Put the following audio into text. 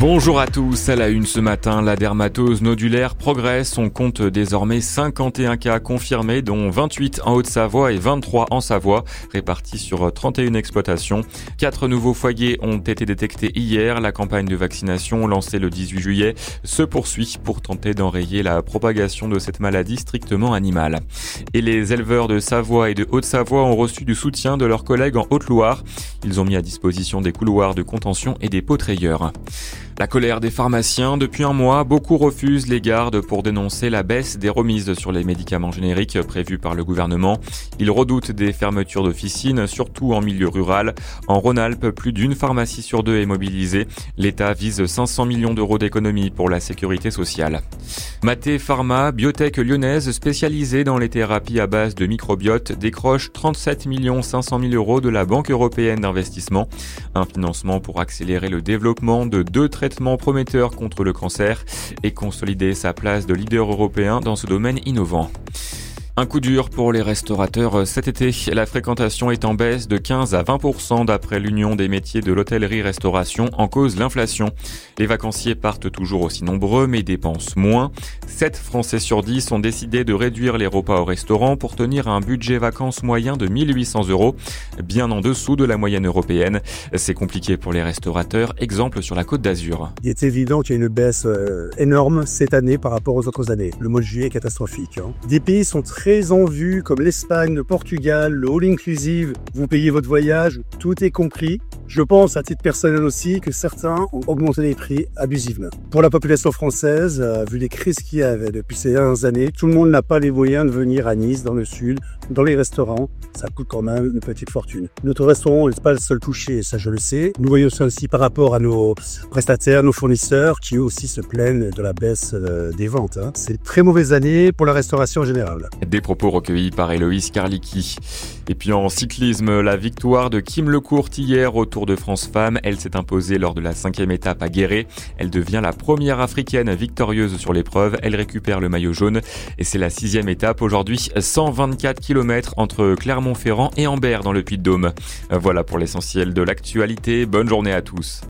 Bonjour à tous, à la une ce matin, la dermatose nodulaire progresse. On compte désormais 51 cas confirmés, dont 28 en Haute-Savoie et 23 en Savoie, répartis sur 31 exploitations. 4 nouveaux foyers ont été détectés hier. La campagne de vaccination lancée le 18 juillet se poursuit pour tenter d'enrayer la propagation de cette maladie strictement animale. Et les éleveurs de Savoie et de Haute-Savoie ont reçu du soutien de leurs collègues en Haute-Loire. Ils ont mis à disposition des couloirs de contention et des pots-trayeurs. La colère des pharmaciens. Depuis un mois, beaucoup refusent les gardes pour dénoncer la baisse des remises sur les médicaments génériques prévus par le gouvernement. Ils redoutent des fermetures d'officines, surtout en milieu rural. En Rhône-Alpes, plus d'une pharmacie sur deux est mobilisée. L'État vise 500 millions d'euros d'économies pour la sécurité sociale. Maté Pharma, biotech lyonnaise spécialisée dans les thérapies à base de microbiote, décroche 37 500 000 euros de la Banque européenne d'investissement. Un financement pour accélérer le développement de 2 traitements prometteurs contre le cancer et consolider sa place de leader européen dans ce domaine innovant. Un coup dur pour les restaurateurs cet été. La fréquentation est en baisse de 15 à 20% d'après l'Union des métiers de l'hôtellerie-restauration, en cause l'inflation. Les vacanciers partent toujours aussi nombreux mais dépensent moins. 7 Français sur 10 ont décidé de réduire les repas au restaurant pour tenir un budget vacances moyen de 1 800 €, bien en dessous de la moyenne européenne. C'est compliqué pour les restaurateurs, exemple sur la Côte d'Azur. Il est évident qu'il y a une baisse énorme cette année par rapport aux autres années. Le mois de juillet est catastrophique. Des pays sont très en vue, comme l'Espagne, le Portugal, le all-inclusive. Vous payez votre voyage, tout est compris. Je pense à titre personnel aussi que certains ont augmenté les prix abusivement. Pour la population française, vu les crises qu'il y avait depuis ces dernières années, tout le monde n'a pas les moyens de venir à Nice, dans le sud, dans les restaurants. Ça coûte quand même une petite fortune. Notre restaurant n'est pas le seul touché, ça je le sais. Nous voyons ça aussi par rapport à nos prestataires, nos fournisseurs, qui eux aussi se plaignent de la baisse des ventes. C'est une très mauvaise année pour la restauration en général. Des propos recueillis par Héloïse Karlicki. Et puis en cyclisme, la victoire de Kim Lecourt hier au Tour de France Femmes. Elle s'est imposée lors de la 5e étape à Guéret. Elle devient la première africaine victorieuse sur l'épreuve. Elle récupère le maillot jaune. Et c'est la 6e étape aujourd'hui. 124 km entre Clermont-Ferrand et Ambert dans le Puy-de-Dôme. Voilà pour l'essentiel de l'actualité. Bonne journée à tous.